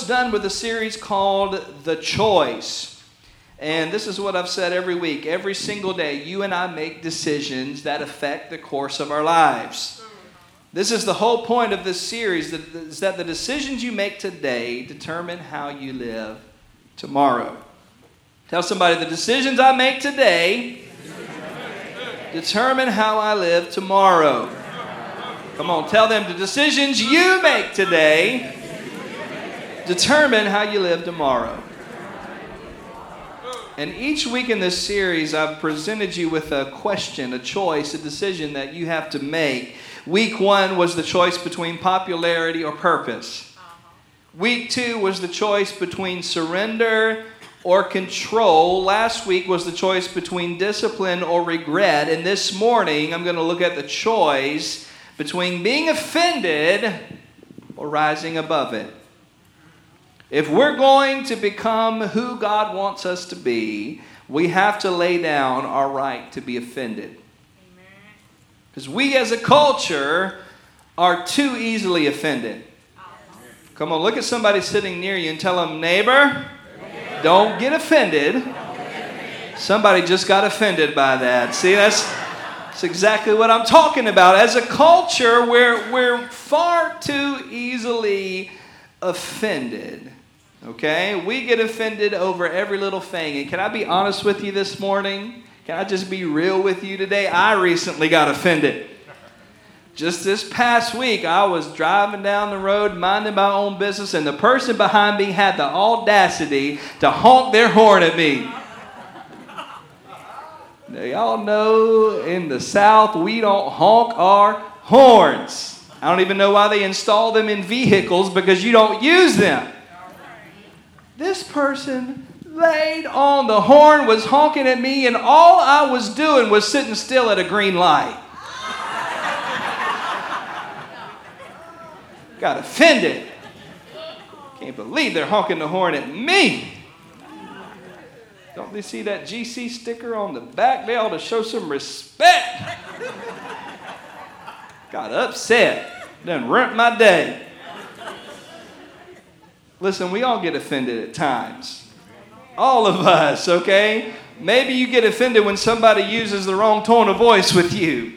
almost done with a series called The Choice. And this is what I've said every week. Every single day, you and I make decisions that affect the course of our lives. This is the whole point of this series, is that the decisions you make today determine how you live tomorrow. Tell somebody, the decisions I make today determine how I live tomorrow. Come on, tell them the decisions you make today determine how you live tomorrow. And each week in this series, I've presented you with a question, a choice, a decision that you have to make. Week 1 was the choice between popularity or purpose. Week 2 was the choice between surrender or control. Last week was the choice between discipline or regret. And this morning, I'm going to look at the choice between being offended or rising above it. If we're going to become who God wants us to be, we have to lay down our right to be offended. Because we as a culture are too easily offended. Come on, look at somebody sitting near you and tell them, neighbor, don't get offended. Somebody just got offended by that. See, that's exactly what I'm talking about. As a culture, we're far too easily offended. Okay? We get offended over every little thing. And can I be honest with you this morning? Can I just be real with you today? I recently got offended. Just this past week, I was driving down the road, minding my own business, and the person behind me had the audacity to honk their horn at me. Now, y'all know in the South, we don't honk our horns. I don't even know why they install them in vehicles, because you don't use them. This person laid on the horn, was honking at me, and all I was doing was sitting still at a green light. Got offended. Can't believe they're honking the horn at me. Don't they see that GC sticker on the back? They ought to show some respect. Got upset. Done ruined my day. Listen, we all get offended at times. All of us, okay? Maybe you get offended when somebody uses the wrong tone of voice with you.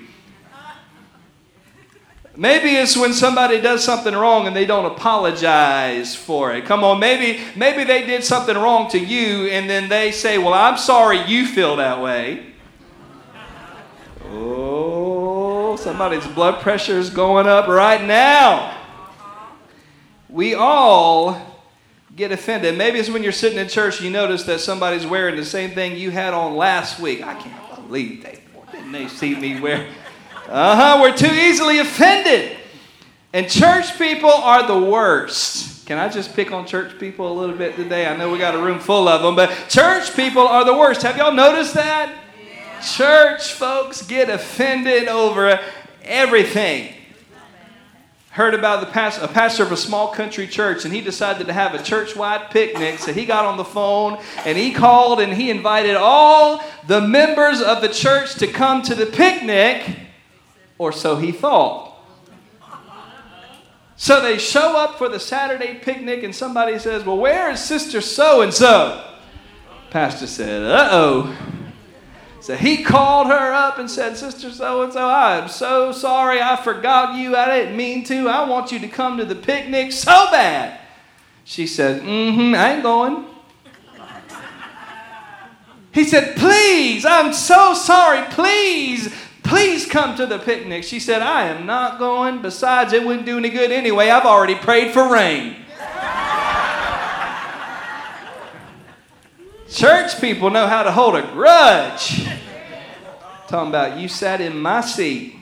Maybe it's when somebody does something wrong and they don't apologize for it. Come on, maybe they did something wrong to you and then they say, well, I'm sorry you feel that way. Oh, somebody's blood pressure is going up right now. We all get offended. Maybe it's when you're sitting in church, you notice that somebody's wearing the same thing you had on last week. I can't believe didn't they see me wear? We're too easily offended. And church people are the worst. Can I just pick on church people a little bit today? I know we got a room full of them, but church people are the worst. Have y'all noticed that? Yeah. Church folks get offended over everything. Heard about a pastor of a small country church, and he decided to have a church-wide picnic. So he got on the phone, and he called, and he invited all the members of the church to come to the picnic, or so he thought. So they show up for the Saturday picnic, and somebody says, well, where is Sister So-and-so? Pastor said, uh-oh. So he called her up and said, Sister So-and-so, I'm so sorry. I forgot you. I didn't mean to. I want you to come to the picnic so bad. She said, I ain't going. He said, please, I'm so sorry. Please come to the picnic. She said, I am not going. Besides, it wouldn't do any good anyway. I've already prayed for rain. Church people know how to hold a grudge. Talking about you sat in my seat.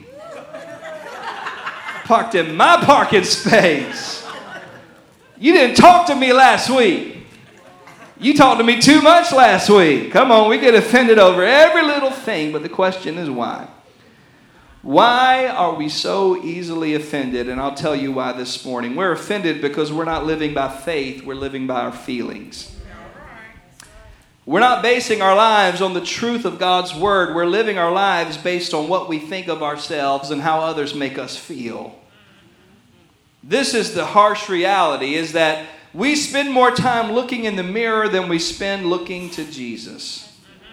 Parked in my parking space. You didn't talk to me last week. You talked to me too much last week. Come on, we get offended over every little thing, but the question is why? Why are we so easily offended? And I'll tell you why this morning. We're offended because we're not living by faith, we're living by our feelings. We're not basing our lives on the truth of God's word. We're living our lives based on what we think of ourselves and how others make us feel. This is the harsh reality, is that We spend more time looking in the mirror than we spend looking to Jesus.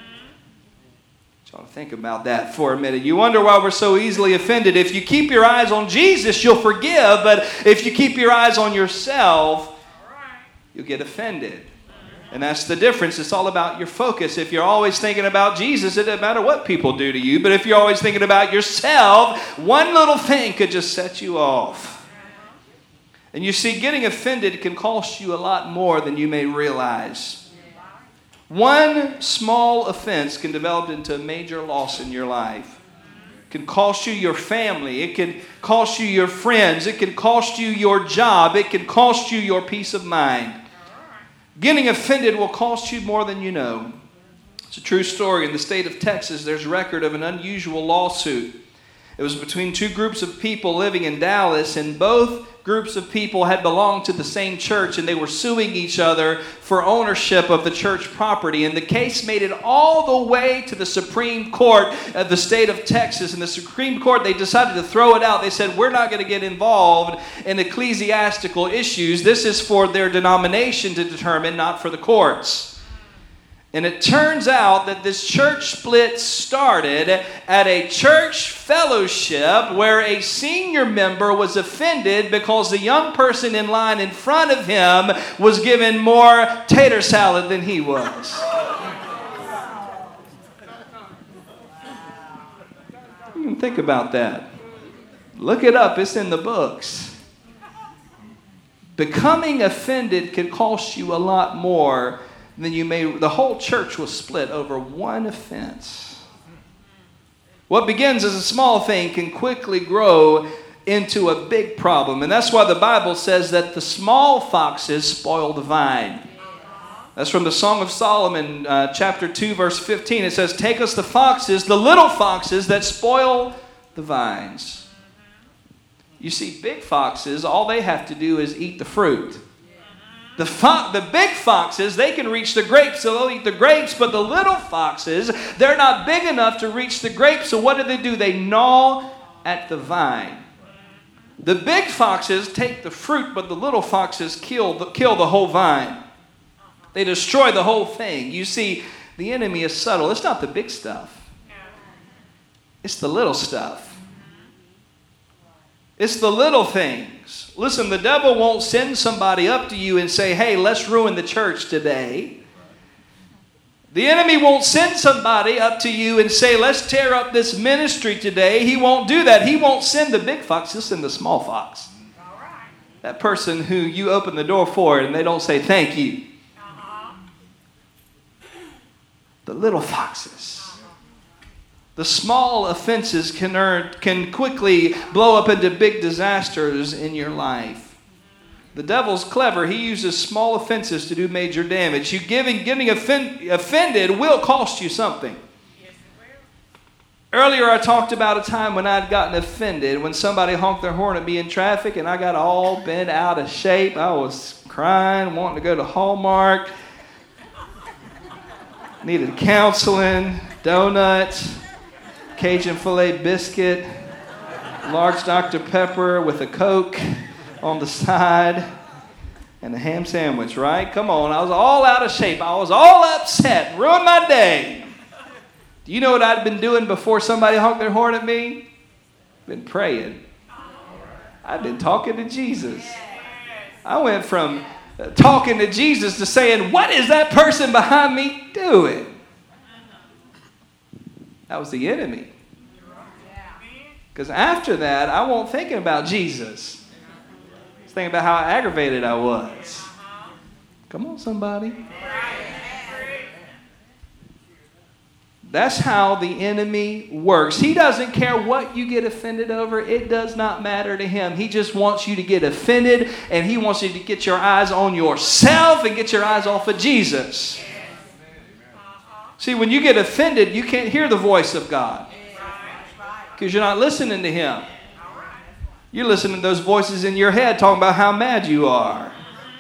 So think about that for a minute. You wonder why we're so easily offended. If you keep your eyes on Jesus, you'll forgive. But if you keep your eyes on yourself, you'll get offended. And that's the difference. It's all about your focus. If you're always thinking about Jesus, it doesn't matter what people do to you. But if you're always thinking about yourself, one little thing could just set you off. And you see, getting offended can cost you a lot more than you may realize. One small offense can develop into a major loss in your life. It can cost you your family. It can cost you your friends. It can cost you your job. It can cost you your peace of mind. Getting offended will cost you more than you know. It's a true story. In the state of Texas, there's record of an unusual lawsuit. It was between two groups of people living in Dallas, and both groups of people had belonged to the same church, and they were suing each other for ownership of the church property. And the case made it all the way to the Supreme Court of the state of Texas. And the Supreme Court, they decided to throw it out. They said, we're not going to get involved in ecclesiastical issues. This is for their denomination to determine, not for the courts. And it turns out that this church split started at a church fellowship where a senior member was offended because the young person in line in front of him was given more tater salad than he was. You can think about that. Look it up. It's in the books. Becoming offended can cost you a lot more than you may. The whole church was split over one offense. What begins as a small thing can quickly grow into a big problem. And that's why the Bible says that the small foxes spoil the vine. That's from the Song of Solomon, chapter 2, verse 15. It says, take us the foxes, the little foxes that spoil the vines. You see, big foxes, all they have to do is eat the fruit. The big foxes, they can reach the grapes, so they'll eat the grapes. But the little foxes, they're not big enough to reach the grapes. So what do? They gnaw at the vine. The big foxes take the fruit, but the little foxes kill the whole vine. They destroy the whole thing. You see, the enemy is subtle. It's not the big stuff. It's the little stuff. It's the little things. Listen, the devil won't send somebody up to you and say, hey, let's ruin the church today. The enemy won't send somebody up to you and say, let's tear up this ministry today. He won't do that. He won't send the big fox. He'll send the small fox. That person who you open the door for and they don't say thank you. The little foxes. The small offenses can quickly blow up into big disasters in your life. The devil's clever. He uses small offenses to do major damage. Getting offended will cost you something. Earlier I talked about a time when I'd gotten offended when somebody honked their horn at me in traffic and I got all bent out of shape. I was crying, wanting to go to Hallmark. Needed counseling, donuts, Cajun filet biscuit, large Dr. Pepper with a Coke on the side, and a ham sandwich, right? Come on, I was all out of shape. I was all upset, ruined my day. Do you know what I'd been doing before somebody honked their horn at me? Been praying. I've been talking to Jesus. I went from talking to Jesus to saying, what is that person behind me doing? That was the enemy. Because after that, I wasn't thinking about Jesus. I was thinking about how aggravated I was. Come on, somebody. That's how the enemy works. He doesn't care what you get offended over. It does not matter to him. He just wants you to get offended, and he wants you to get your eyes on yourself and get your eyes off of Jesus. See, when you get offended, you can't hear the voice of God because you're not listening to him. You're listening to those voices in your head talking about how mad you are.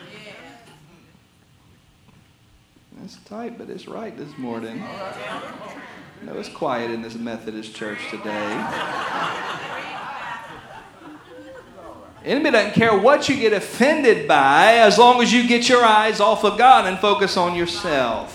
That's tight, but it's right this morning. No, it's quiet in this Methodist church today. Enemy doesn't care what you get offended by as long as you get your eyes off of God and focus on yourself.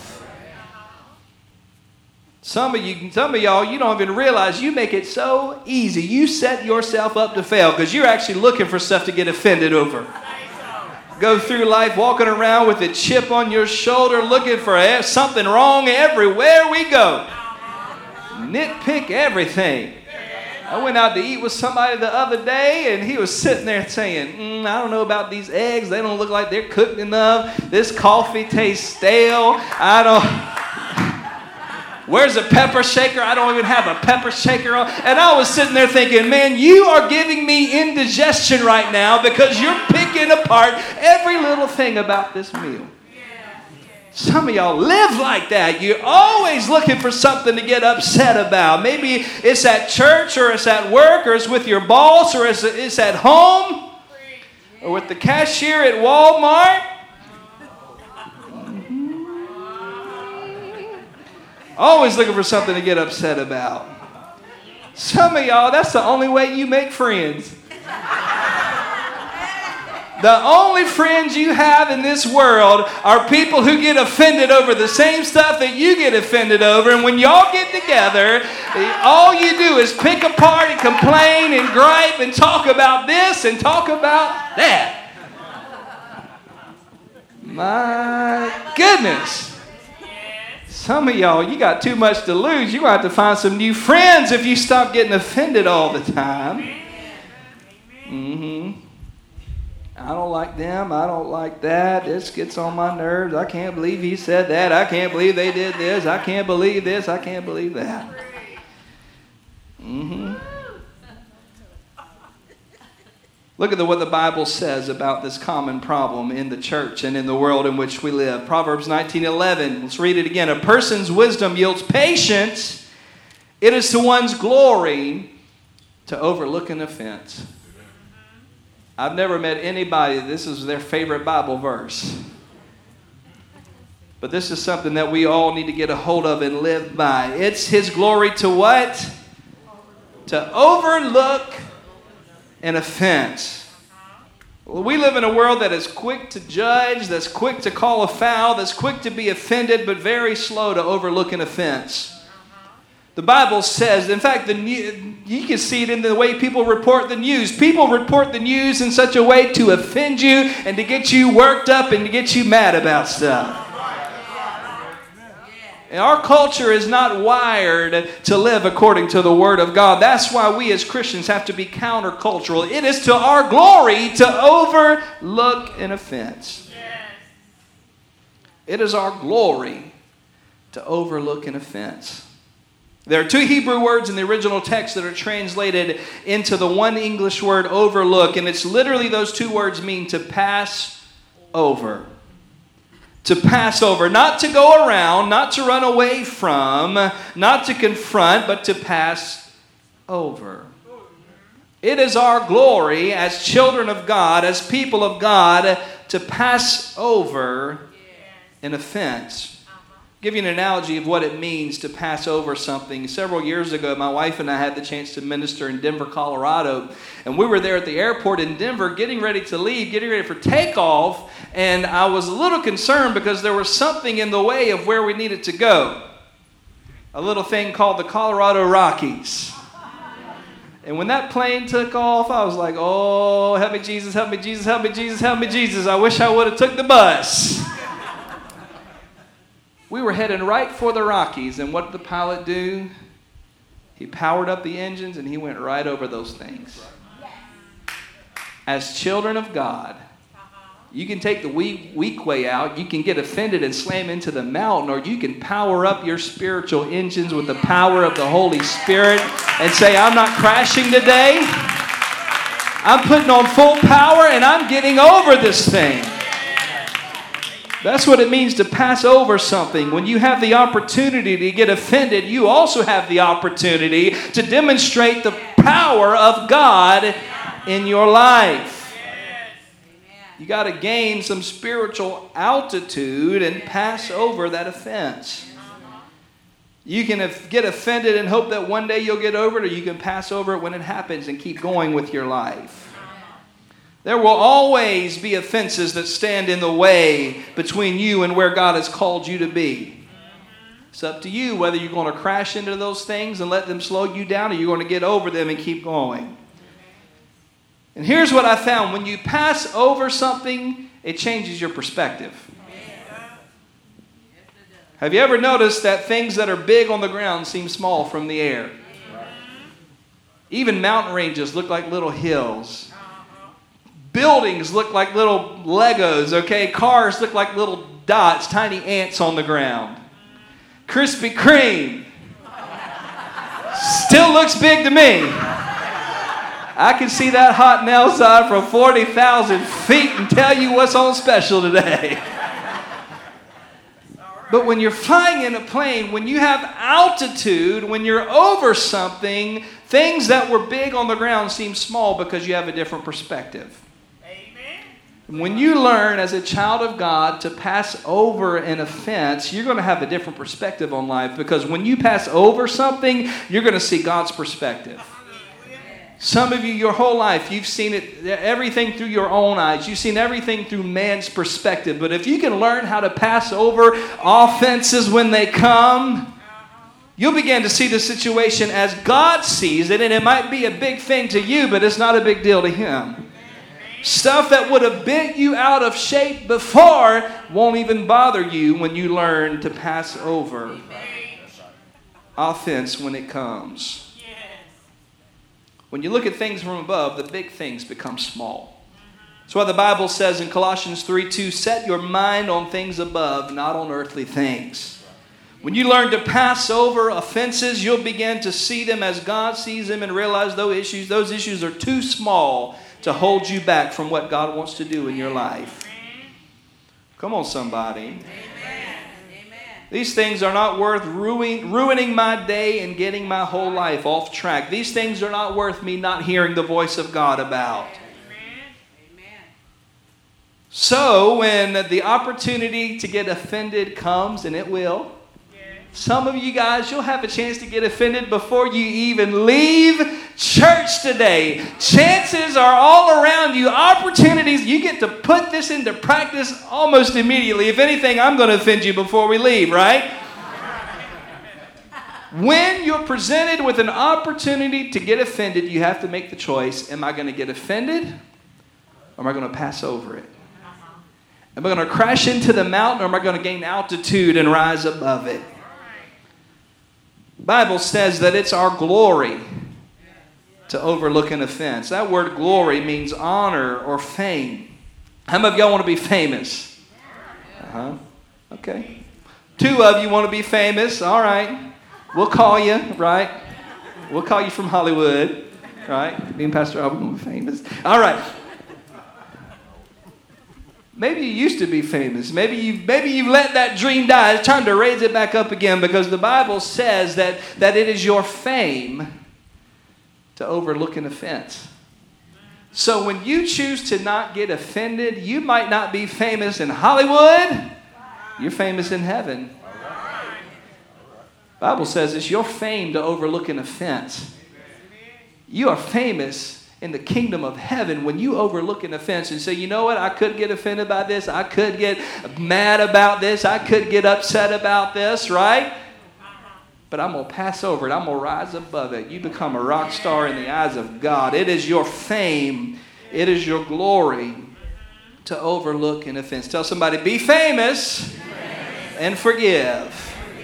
Some of y'all, you don't even realize you make it so easy. You set yourself up to fail because you're actually looking for stuff to get offended over. Go through life walking around with a chip on your shoulder looking for something wrong everywhere we go. Nitpick everything. I went out to eat with somebody the other day, and he was sitting there saying, I don't know about these eggs. They don't look like they're cooked enough. This coffee tastes stale. Where's a pepper shaker? I don't even have a pepper shaker on. And I was sitting there thinking, man, you are giving me indigestion right now because you're picking apart every little thing about this meal. Some of y'all live like that. You're always looking for something to get upset about. Maybe it's at church, or it's at work, or it's with your boss, or it's at home, or with the cashier at Walmart. Always looking for something to get upset about. Some of y'all, that's the only way you make friends. The only friends you have in this world are people who get offended over the same stuff that you get offended over. And when y'all get together, all you do is pick apart and complain and gripe and talk about this and talk about that. My goodness. Some of y'all, you got too much to lose. You're going to have to find some new friends if you stop getting offended all the time. I don't like them. I don't like that. This gets on my nerves. I can't believe he said that. I can't believe they did this. I can't believe this. I can't believe that. Look at what the Bible says about this common problem in the church and in the world in which we live. Proverbs 19:11. Let's read it again. A person's wisdom yields patience. It is to one's glory to overlook an offense. I've never met anybody, this is their favorite Bible verse. But this is something that we all need to get a hold of and live by. It's His glory to what? To overlook an offense. Well, we live in a world that is quick to judge, that's quick to call a foul, that's quick to be offended, but very slow to overlook an offense. The Bible says, in fact, you can see it in the way people report the news. People report the news in such a way to offend you and to get you worked up and to get you mad about stuff. And our culture is not wired to live according to the Word of God. That's why we as Christians have to be countercultural. It is to our glory to overlook an offense. It is our glory to overlook an offense. There are two Hebrew words in the original text that are translated into the one English word overlook, and it's literally those two words mean to pass over. To pass over, not to go around, not to run away from, not to confront, but to pass over. It is our glory as children of God, as people of God, to pass over an offense. I'll give you an analogy of what it means to pass over something. Several years ago, my wife and I had the chance to minister in Denver, Colorado. And we were there at the airport in Denver getting ready to leave, getting ready for takeoff. And I was a little concerned because there was something in the way of where we needed to go. A little thing called the Colorado Rockies. And when that plane took off, I was like, oh, help me, Jesus, help me, Jesus, help me, Jesus, help me, Jesus. I wish I would have took the bus. We were heading right for the Rockies, and what did the pilot do? He powered up the engines, and he went right over those things. As children of God, you can take the weak way out. You can get offended and slam into the mountain, or you can power up your spiritual engines with the power of the Holy Spirit and say, I'm not crashing today. I'm putting on full power, and I'm getting over this thing. That's what it means to pass over something. When you have the opportunity to get offended, you also have the opportunity to demonstrate the power of God in your life. You got to gain some spiritual altitude and pass over that offense. You can get offended and hope that one day you'll get over it, or you can pass over it when it happens and keep going with your life. There will always be offenses that stand in the way between you and where God has called you to be. It's up to you whether you're going to crash into those things and let them slow you down, or you're going to get over them and keep going. And here's what I found. When you pass over something, it changes your perspective. Have you ever noticed that things that are big on the ground seem small from the air? Even mountain ranges look like little hills. Buildings look like little Legos, okay? Cars look like little dots, tiny ants on the ground. Krispy Kreme still looks big to me. I can see that hot nail sign from 40,000 feet and tell you what's on special today. But when you're flying in a plane, when you have altitude, when you're over something, things that were big on the ground seem small because you have a different perspective. Amen. When you learn as a child of God to pass over an offense, you're going to have a different perspective on life, because when you pass over something, you're going to see God's perspective. Some of you, your whole life, you've seen it, everything through your own eyes. You've seen everything through man's perspective. But if you can learn how to pass over offenses when they come, you'll begin to see the situation as God sees it. And it might be a big thing to you, but it's not a big deal to Him. Stuff that would have bent you out of shape before won't even bother you when you learn to pass over offense when it comes. When you look at things from above, the big things become small. That's why the Bible says in Colossians 3:2, set your mind on things above, not on earthly things. When you learn to pass over offenses, you'll begin to see them as God sees them and realize those issues are too small to hold you back from what God wants to do in your life. Come on, somebody. These things are not worth ruining my day and getting my whole life off track. These things are not worth me not hearing the voice of God about. Amen. So when the opportunity to get offended comes, and it will, some of you guys, you'll have a chance to get offended before you even leave church today. Chances are all around you, opportunities. You get to put this into practice almost immediately. If anything, I'm going to offend you before we leave, right? When you're presented with an opportunity to get offended, you have to make the choice. Am I going to get offended, or am I going to pass over it? Am I going to crash into the mountain, or am I going to gain altitude and rise above it? The Bible says that it's our glory to overlook an offense. That word glory means honor or fame. How many of y'all want to be famous? Okay. 2 of you want to be famous. All right. We'll call you, right? We'll call you from Hollywood, right? Me and Pastor Al, we're going to be famous. All right. Maybe you used to be famous. Maybe you've let that dream die. It's time to raise it back up again, because the Bible says that it is your fame to overlook an offense. So when you choose to not get offended, you might not be famous in Hollywood. You're famous in heaven. The Bible says it's your fame to overlook an offense. You are famous in the kingdom of heaven when you overlook an offense and say, you know what, I could get offended by this. I could get mad about this. I could get upset about this, right? But I'm going to pass over it. I'm going to rise above it. You become a rock star in the eyes of God. It is your fame. It is your glory to overlook an offense. Tell somebody, be famous and forgive.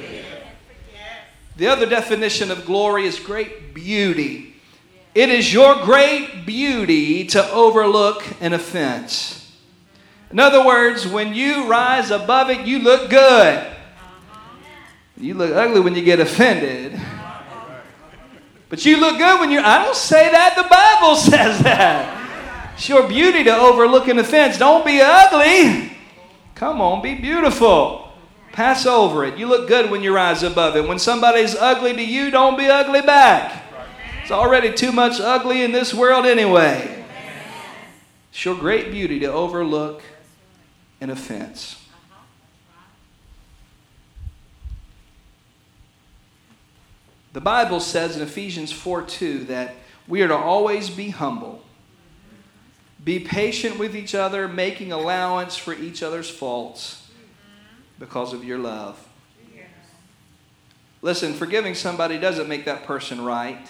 The other definition of glory is great beauty. It is your great beauty to overlook an offense. In other words, when you rise above it, you look good. You look ugly when you get offended. But you look good when you're... I don't say that. The Bible says that. It's your beauty to overlook an offense. Don't be ugly. Come on, be beautiful. Pass over it. You look good when you rise above it. When somebody's ugly to you, don't be ugly back. It's already too much ugly in this world anyway. It's your great beauty to overlook an offense. The Bible says in Ephesians 4:2 that we are to always be humble, Be patient with each other, making allowance for each other's faults because of your love. Listen, forgiving somebody doesn't make that person right.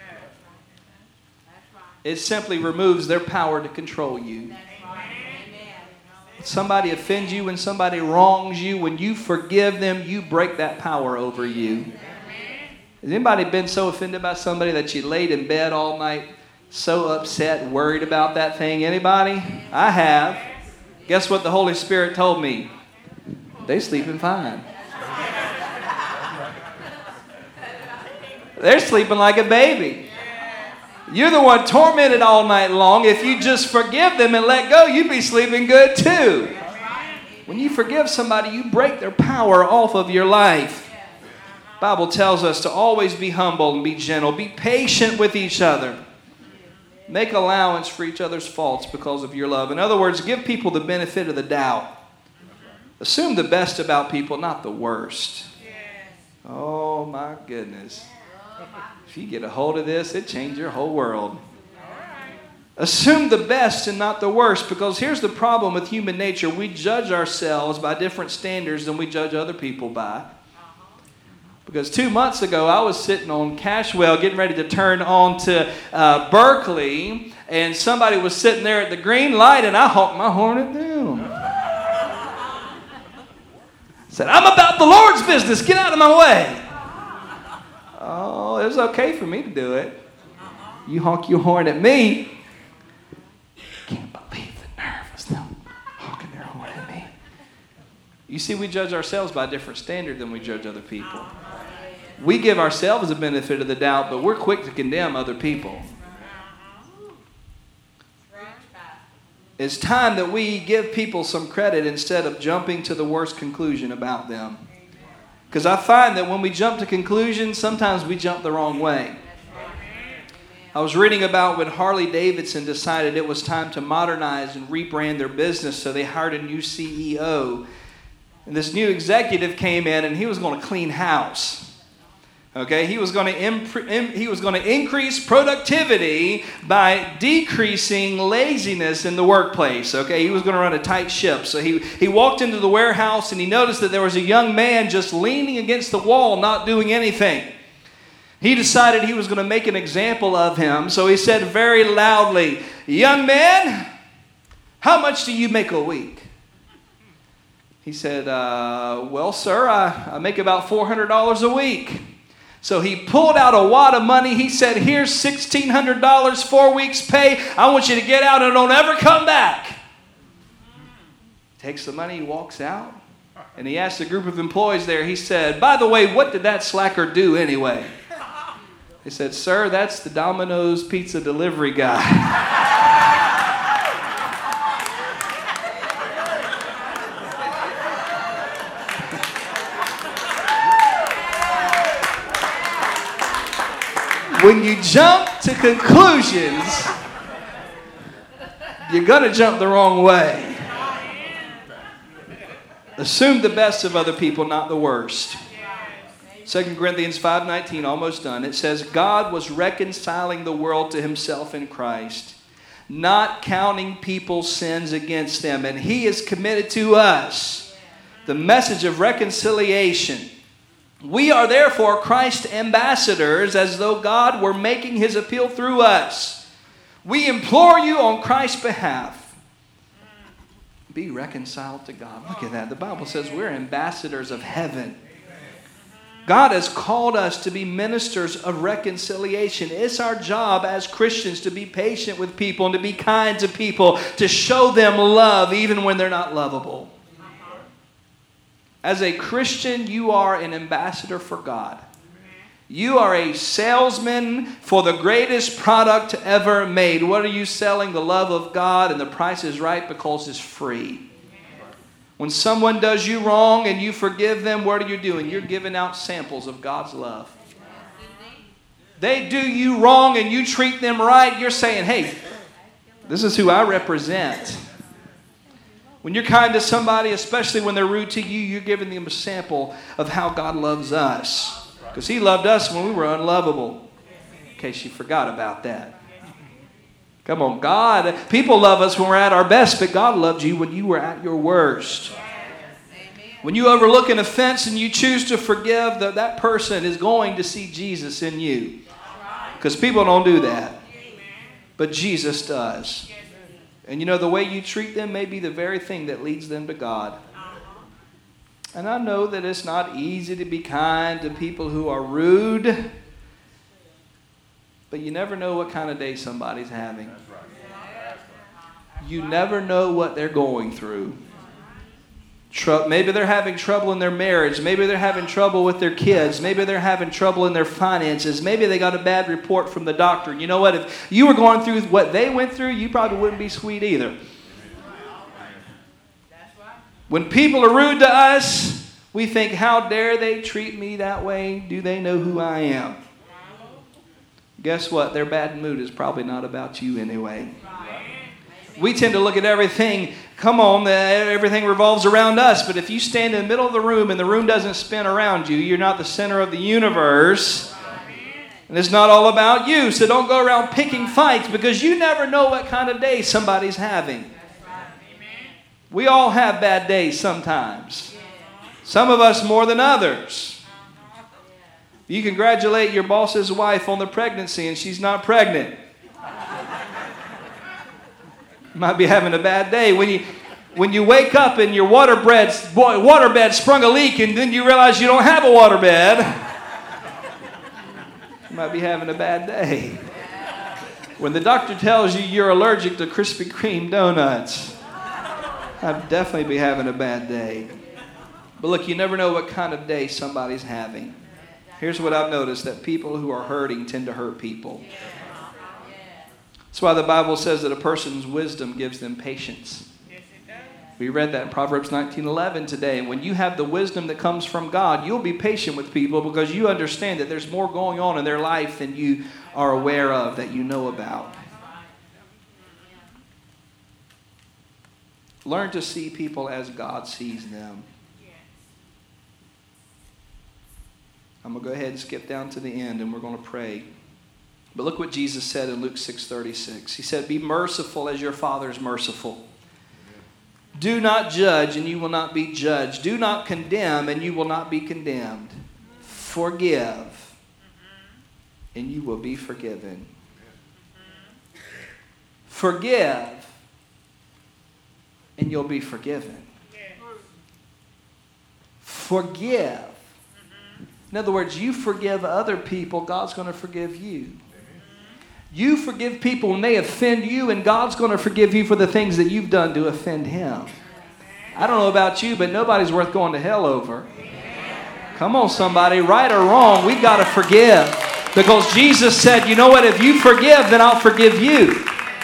It simply removes their power to control you. When somebody offends you, when somebody wrongs you, when you forgive them, you break that power over you. Has anybody been so offended by somebody that you laid in bed all night, so upset, worried about that thing? Anybody? I have. Guess what the Holy Spirit told me? They sleeping fine. They're sleeping like a baby. You're the one tormented all night long. If you just forgive them and let go, you'd be sleeping good too. When you forgive somebody, you break their power off of your life. The Bible tells us to always be humble and be gentle. Be patient with each other. Make allowance for each other's faults because of your love. In other words, give people the benefit of the doubt. Assume the best about people, not the worst. Oh my goodness. If you get a hold of this, it changed your whole world. Assume the best and not the worst, because here's the problem with human nature. We judge ourselves by different standards than we judge other people by. Because 2 months ago, I was sitting on Cashwell getting ready to turn on to Berkeley, and somebody was sitting there at the green light, and I honked my horn at them. Said, I'm about the Lord's business. Get out of my way. Oh, it was okay for me to do it. You honk your horn at me. Can't believe the nerve of them honking their horn at me. You see, we judge ourselves by a different standard than we judge other people. We give ourselves the benefit of the doubt, but we're quick to condemn other people. It's time that we give people some credit instead of jumping to the worst conclusion about them. Because I find that when we jump to conclusions, sometimes we jump the wrong way. I was reading about when Harley Davidson decided it was time to modernize and rebrand their business, so they hired a new CEO. And this new executive came in, and he was going to clean house. Okay, he was going to increase productivity by decreasing laziness in the workplace. Okay, he was going to run a tight ship. So he walked into the warehouse, and he noticed that there was a young man just leaning against the wall, not doing anything. He decided he was going to make an example of him. So he said very loudly, "Young man, how much do you make a week?" He said, "Well, sir, I make about $400 a week." So he pulled out a wad of money. He said, "Here's $1,600, 4 weeks' pay. I want you to get out and don't ever come back." Takes the money, he walks out, and he asked a group of employees there, he said, "By the way, what did that slacker do anyway?" They said, "Sir, that's the Domino's pizza delivery guy." When you jump to conclusions, you're going to jump the wrong way. Assume the best of other people, not the worst. 2 Corinthians 5:19, almost done. It says, God was reconciling the world to himself in Christ, not counting people's sins against them. And he is committed to us the message of reconciliation. We are therefore Christ's ambassadors, as though God were making his appeal through us. We implore you on Christ's behalf, be reconciled to God. Look at that. The Bible says we're ambassadors of heaven. God has called us to be ministers of reconciliation. It's our job as Christians to be patient with people and to be kind to people, to show them love even when they're not lovable. As a Christian, you are an ambassador for God. You are a salesman for the greatest product ever made. What are you selling? The love of God, and the price is right because it's free. When someone does you wrong and you forgive them, what are you doing? You're giving out samples of God's love. They do you wrong and you treat them right. You're saying, hey, this is who I represent. When you're kind to somebody, especially when they're rude to you, you're giving them a sample of how God loves us. Because he loved us when we were unlovable. In case you forgot about that. Come on, God. People love us when we're at our best, but God loved you when you were at your worst. When you overlook an offense and you choose to forgive, that person is going to see Jesus in you. Because people don't do that. But Jesus does. And you know, the way you treat them may be the very thing that leads them to God. And I know that it's not easy to be kind to people who are rude. But you never know what kind of day somebody's having. You never know what they're going through. Maybe they're having trouble in their marriage. Maybe they're having trouble with their kids. Maybe they're having trouble in their finances. Maybe they got a bad report from the doctor. You know what? If you were going through what they went through, you probably wouldn't be sweet either. When people are rude to us, we think, how dare they treat me that way? Do they know who I am? Guess what? Their bad mood is probably not about you anyway. We tend to look at everything, come on, everything revolves around us. But if you stand in the middle of the room and the room doesn't spin around you, you're not the center of the universe. And it's not all about you. So don't go around picking fights, because you never know what kind of day somebody's having. We all have bad days sometimes. Some of us more than others. You congratulate your boss's wife on the pregnancy and she's not pregnant. You might be having a bad day. When you wake up and your waterbed sprung a leak and then you realize you don't have a waterbed, you might be having a bad day. When the doctor tells you you're allergic to Krispy Kreme donuts, I'd definitely be having a bad day. But look, you never know what kind of day somebody's having. Here's what I've noticed, that people who are hurting tend to hurt people. That's why the Bible says that a person's wisdom gives them patience. We read that in Proverbs 19:11 today. When you have the wisdom that comes from God, you'll be patient with people because you understand that there's more going on in their life than you are aware of, that you know about. Learn to see people as God sees them. I'm going to go ahead and skip down to the end and we're going to pray. But look what Jesus said in Luke 6:36. He said, be merciful as your Father is merciful. Do not judge and you will not be judged. Do not condemn and you will not be condemned. Forgive and you will be forgiven. Forgive and you'll be forgiven. Forgive. In other words, you forgive other people, God's going to forgive you. You forgive people when they offend you, and God's going to forgive you for the things that you've done to offend Him. I don't know about you, but nobody's worth going to hell over. Come on, somebody, right or wrong, we've got to forgive. Because Jesus said, you know what, if you forgive, then I'll forgive you.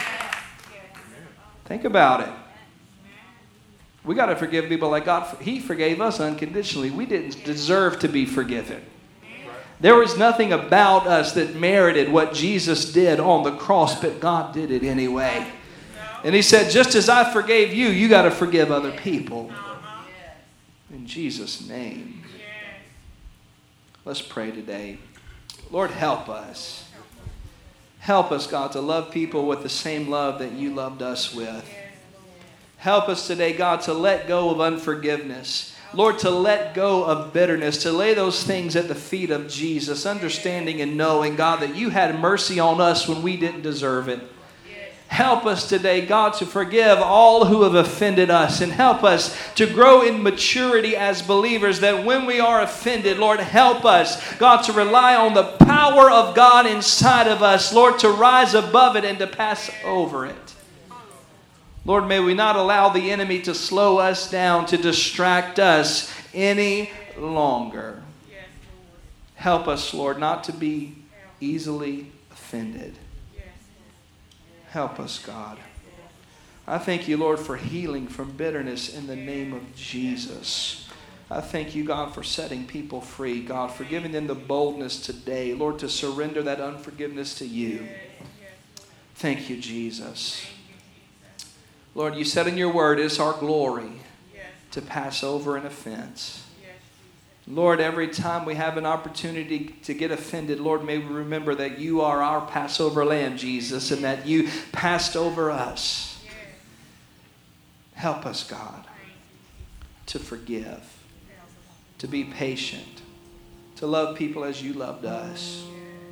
Think about it. We got to forgive people like God. He forgave us unconditionally. We didn't deserve to be forgiven. There was nothing about us that merited what Jesus did on the cross, but God did it anyway. And He said, just as I forgave you, you got to forgive other people. In Jesus' name. Let's pray today. Lord, help us. Help us, God, to love people with the same love that you loved us with. Help us today, God, to let go of unforgiveness. Lord, to let go of bitterness, to lay those things at the feet of Jesus, understanding and knowing, God, that you had mercy on us when we didn't deserve it. Help us today, God, to forgive all who have offended us, and help us to grow in maturity as believers, that when we are offended, Lord, help us, God, to rely on the power of God inside of us, Lord, to rise above it and to pass over it. Lord, may we not allow the enemy to slow us down, to distract us any longer. Help us, Lord, not to be easily offended. Help us, God. I thank you, Lord, for healing from bitterness in the name of Jesus. I thank you, God, for setting people free, God, for giving them the boldness today, Lord, to surrender that unforgiveness to you. Thank you, Jesus. Lord, you said in your word, it's our glory to pass over an offense. Lord, every time we have an opportunity to get offended, Lord, may we remember that you are our Passover lamb, Jesus, and that you passed over us. Help us, God, to forgive, to be patient, to love people as you loved us.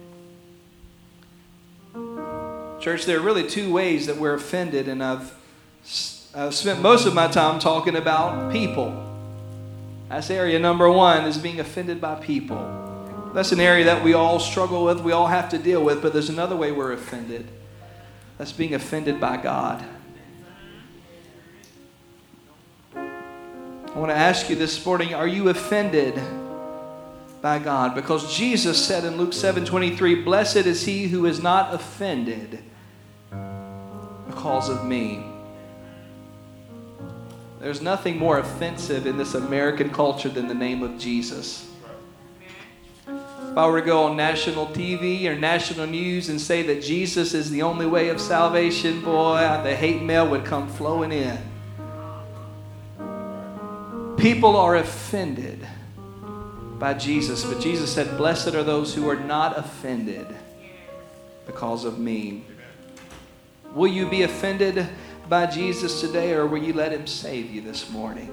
Church, there are really two ways that we're offended, and I've spent most of my time talking about people. That's area number one, is being offended by people. That's an area that we all struggle with, we all have to deal with, but there's another way we're offended. That's being offended by God. I want to ask you this morning, are you offended by God? Because Jesus said in Luke 7:23, blessed is he who is not offended because of me. There's nothing more offensive in this American culture than the name of Jesus. If I were to go on national TV or national news and say that Jesus is the only way of salvation, boy, the hate mail would come flowing in. People are offended by Jesus, but Jesus said, blessed are those who are not offended because of me. Will you be offended by Jesus today, or will you let him save you this morning?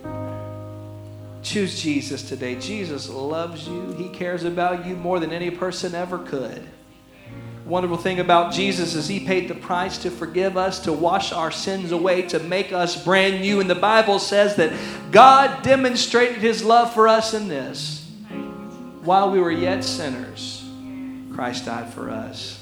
Choose Jesus today. Jesus loves you. He cares about you more than any person ever could. The wonderful thing about Jesus is he paid the price to forgive us, to wash our sins away, to make us brand new. And the Bible says that God demonstrated his love for us in this: while we were yet sinners, Christ died for us.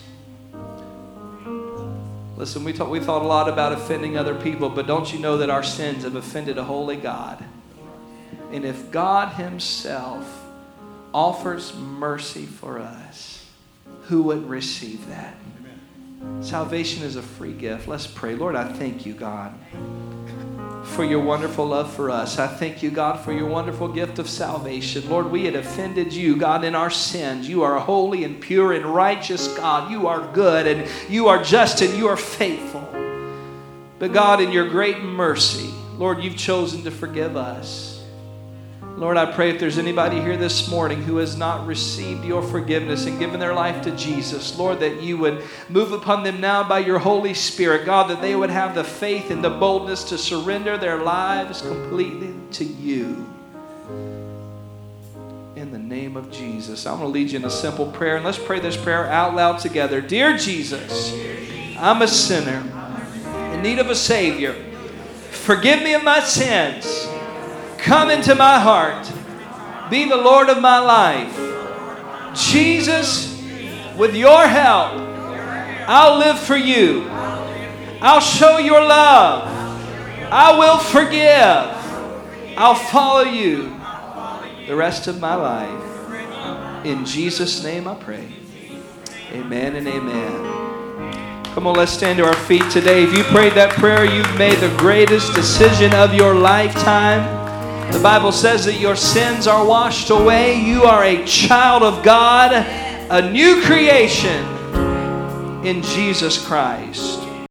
Listen, we thought a lot about offending other people, but don't you know that our sins have offended a holy God? And if God himself offers mercy for us, who wouldn't receive that? Amen. Salvation is a free gift. Let's pray. Lord, I thank you, God, for your wonderful love for us. I thank you, God, for your wonderful gift of salvation. Lord, we had offended you, God, in our sins. You are holy and pure and righteous, God. You are good and you are just and you are faithful. But God, in your great mercy, Lord, you've chosen to forgive us. Lord, I pray if there's anybody here this morning who has not received your forgiveness and given their life to Jesus, Lord, that you would move upon them now by your Holy Spirit. God, that they would have the faith and the boldness to surrender their lives completely to you. In the name of Jesus. I'm going to lead you in a simple prayer, and let's pray this prayer out loud together. Dear Jesus, I'm a sinner in need of a Savior. Forgive me of my sins. Come into my heart. Be the Lord of my life. Jesus, with your help, I'll live for you. I'll show your love. I will forgive. I'll follow you the rest of my life. In Jesus' name I pray. Amen and amen. Come on, let's stand to our feet today. If you prayed that prayer, you've made the greatest decision of your lifetime. The Bible says that your sins are washed away. You are a child of God, a new creation in Jesus Christ.